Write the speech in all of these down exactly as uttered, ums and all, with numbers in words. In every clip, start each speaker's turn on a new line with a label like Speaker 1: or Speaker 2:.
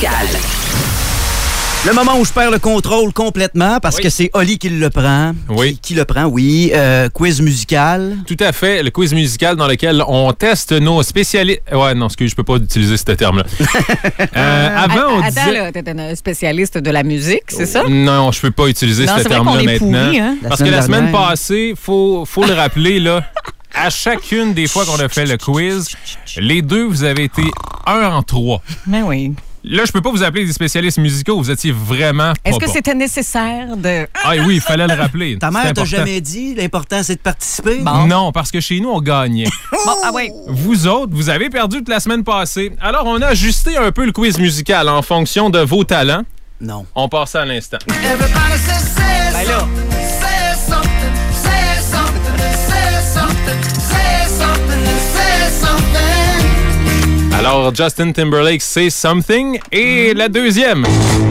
Speaker 1: musicale.
Speaker 2: Le moment où je perds le contrôle complètement parce oui. que c'est Oli qui le prend.
Speaker 3: Oui.
Speaker 2: Qui, qui le prend, oui. Euh, quiz musical.
Speaker 3: Tout à fait. Le quiz musical dans lequel on teste nos spécialistes. Ouais, non, excuse, je peux pas utiliser ce terme-là. euh, avant, on
Speaker 4: Attends,
Speaker 3: disait...
Speaker 4: là, t'es un spécialiste de la musique, c'est ça?
Speaker 3: Non, je peux pas utiliser
Speaker 4: non,
Speaker 3: ce terme-là maintenant.
Speaker 4: Pourri, hein?
Speaker 3: Parce que la semaine passée, faut, faut le rappeler, là, à chacune des fois qu'on a fait le quiz, les deux, vous avez été un en trois.
Speaker 4: Mais oui.
Speaker 3: Là, je peux pas vous appeler des spécialistes musicaux. Vous étiez vraiment pas
Speaker 4: Est-ce que
Speaker 3: bon.
Speaker 4: C'était nécessaire de...
Speaker 3: Ah oui, il fallait le rappeler.
Speaker 2: Ta mère t'a jamais dit l'important, c'est de participer?
Speaker 3: Bon. Non, parce que chez nous, on gagnait.
Speaker 4: Bon, ah ouais.
Speaker 3: Vous autres, vous avez perdu toute la semaine passée. Alors, on a ajusté un peu le quiz musical en fonction de vos talents.
Speaker 2: Non.
Speaker 3: On passe à l'instant.
Speaker 4: Ben là...
Speaker 3: Alors, Justin Timberlake, Say Something. Et mm. la deuxième.
Speaker 4: Oh,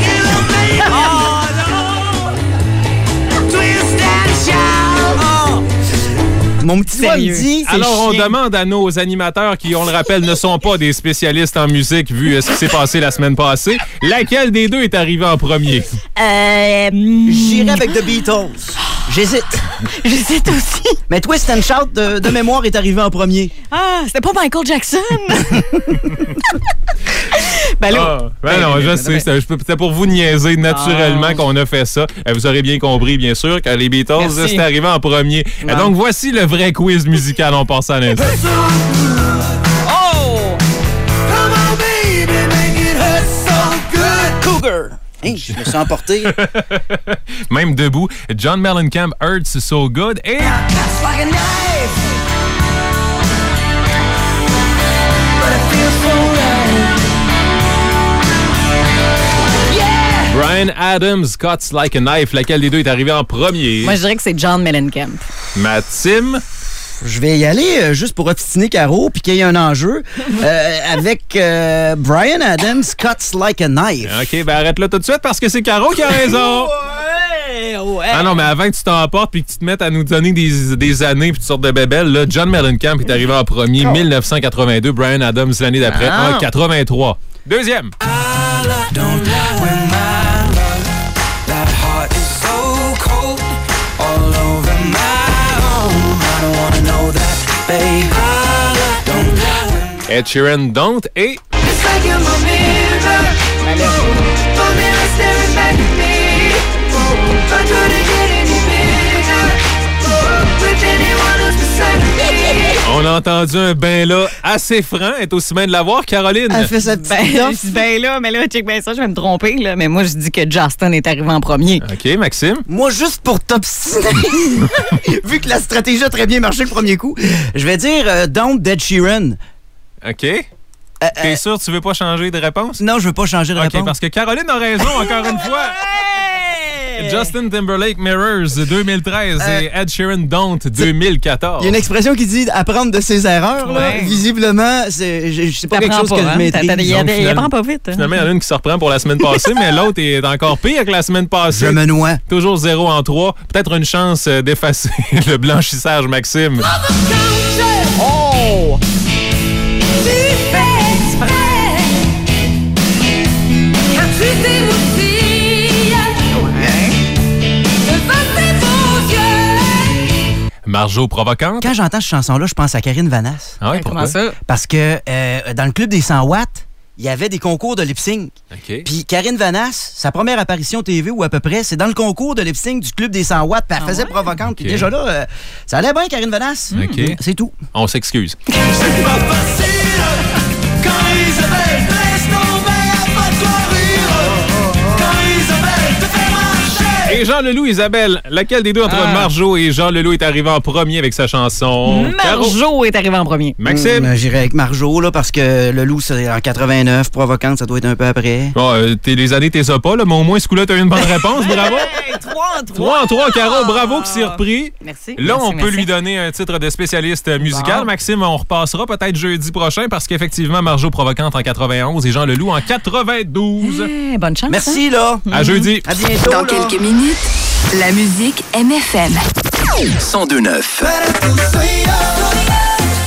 Speaker 2: Mon petit doigt me dit, c'est
Speaker 3: Alors, on
Speaker 2: chien.
Speaker 3: demande à nos animateurs qui, on le rappelle, ne sont pas des spécialistes en musique vu ce qui s'est passé la semaine passée, laquelle des deux est arrivée en premier?
Speaker 4: Euh...
Speaker 2: J'irai avec The Beatles. J'hésite.
Speaker 4: J'hésite aussi.
Speaker 2: Mais Twist and Shout de, de mémoire est arrivé en premier.
Speaker 4: Ah, c'était pas Michael Jackson. ben là.
Speaker 3: Ah, ben non, je sais. C'était pour vous niaiser naturellement ah. qu'on a fait ça. Vous aurez bien compris, bien sûr, que les Beatles, c'est arrivé en premier. Non. Donc, voici le vrai quiz musical. On passe à l'instant.
Speaker 4: Oh!
Speaker 2: Come on, baby, make it hurt so good. Cougar. Hey, je me suis emporté.
Speaker 3: Même debout, John Mellencamp, Hurts So Good et... Bryan Adams, Cuts Like a Knife. Laquelle des deux est arrivée en premier?
Speaker 4: Moi, je dirais que c'est John Mellencamp.
Speaker 3: Maxime?
Speaker 2: Je vais y aller euh, juste pour obstiner Caro puis qu'il y ait un enjeu euh, avec euh, Bryan Adams, Cuts Like a Knife.
Speaker 3: OK, ben arrête là tout de suite parce que c'est Caro qui a raison.
Speaker 2: Ouais, ouais.
Speaker 3: Ah non, mais avant que tu t'emportes puis que tu te mettes à nous donner des, des années puis toutes sortes de bébelles, là, John Mellencamp est arrivé en premier, oh. mille neuf cent quatre-vingt-deux. Bryan Adams l'année d'après,
Speaker 4: ah.
Speaker 3: en quatre-vingt-trois. Deuxième. Ed Sheeran, Don't et... On a entendu un ben là assez franc. Est aussi bien de l'avoir, Caroline.
Speaker 2: Elle fait sa petite
Speaker 4: ben, ben là, mais là, check bien ça, je vais me tromper, là. Mais moi, je dis que Justin est arrivé en premier.
Speaker 3: OK, Maxime.
Speaker 2: Moi, juste pour t'obstiner, vu que la stratégie a très bien marché le premier coup, je vais dire euh, Don't d'Ed Sheeran.
Speaker 3: OK. Euh, T'es euh, sûr que tu veux pas changer de réponse?
Speaker 2: Non, je veux pas changer de
Speaker 3: okay,
Speaker 2: réponse.
Speaker 3: Parce que Caroline a raison, encore une fois. Justin Timberlake, Mirrors, deux mille treize euh, et Ed Sheeran, Don't, deux mille quatorze.
Speaker 2: Il y a une expression qui dit apprendre de ses erreurs. Là. Ouais. Visiblement, c'est, c'est pas quelque chose pas, que hein? je maîtrise.
Speaker 4: Il apprend pas vite. Hein?
Speaker 3: Finalement, il y en a une qui se reprend pour la semaine passée, mais l'autre est encore pire que la semaine passée.
Speaker 2: Je me noie.
Speaker 3: Toujours zéro en trois. Peut-être une chance d'effacer le blanchissage, Maxime.
Speaker 4: Oh!
Speaker 3: Marjo provocante.
Speaker 2: Quand j'entends cette chanson-là, je pense à Karine Vanasse.
Speaker 3: Ah oui, pourquoi?
Speaker 4: Comment ça?
Speaker 2: Parce que euh, dans le club des cent watts, il y avait des concours de lip-sync.
Speaker 3: Okay.
Speaker 2: Puis Karine Vanasse, sa première apparition T V ou à peu près, c'est dans le concours de lip-sync du club des cent watts. Puis elle
Speaker 4: ah
Speaker 2: faisait
Speaker 4: ouais?
Speaker 2: provocante.
Speaker 3: Okay.
Speaker 2: Puis déjà là, euh, ça allait bien, Karine Vanasse.
Speaker 3: Okay.
Speaker 2: C'est tout.
Speaker 3: On s'excuse.
Speaker 5: C'est pas facile quand Isabelle laisse tomber à pas toi rire. Quand Isabelle te fait marcher.
Speaker 3: Et Jean Leloup, Isabelle, laquelle des deux entre ah. Marjo et Jean Leloup est arrivé en premier avec sa chanson?
Speaker 4: Marjo est arrivé en premier.
Speaker 3: Maxime?
Speaker 2: Mmh, j'irais avec Marjo, là, parce que Leloup, c'est en quatre-vingt-neuf. Provocante, ça doit être un peu après.
Speaker 3: Bon, euh, t'es, les années, t'es ça pas, là, mais au moins, ce coup-là, t'as eu une bonne réponse. Bravo!
Speaker 4: Hey, trois en trois!
Speaker 3: Trois en trois, Caro. Bravo qui s'est repris.
Speaker 4: Merci.
Speaker 3: Là,
Speaker 4: merci,
Speaker 3: on peut
Speaker 4: merci.
Speaker 3: lui donner un titre de spécialiste musical.
Speaker 4: Bon.
Speaker 3: Maxime, on repassera peut-être jeudi prochain parce qu'effectivement, Marjo Provocante en quatre-vingt-onze et Jean Leloup en quatre-vingt-douze.
Speaker 4: Hey, bonne chance.
Speaker 2: Merci,
Speaker 4: hein?
Speaker 2: là.
Speaker 3: À jeudi.
Speaker 2: À bientôt.
Speaker 1: Dans
Speaker 2: là.
Speaker 1: quelques minutes, la musique M F M.
Speaker 6: cent deux neuf.
Speaker 5: Better to say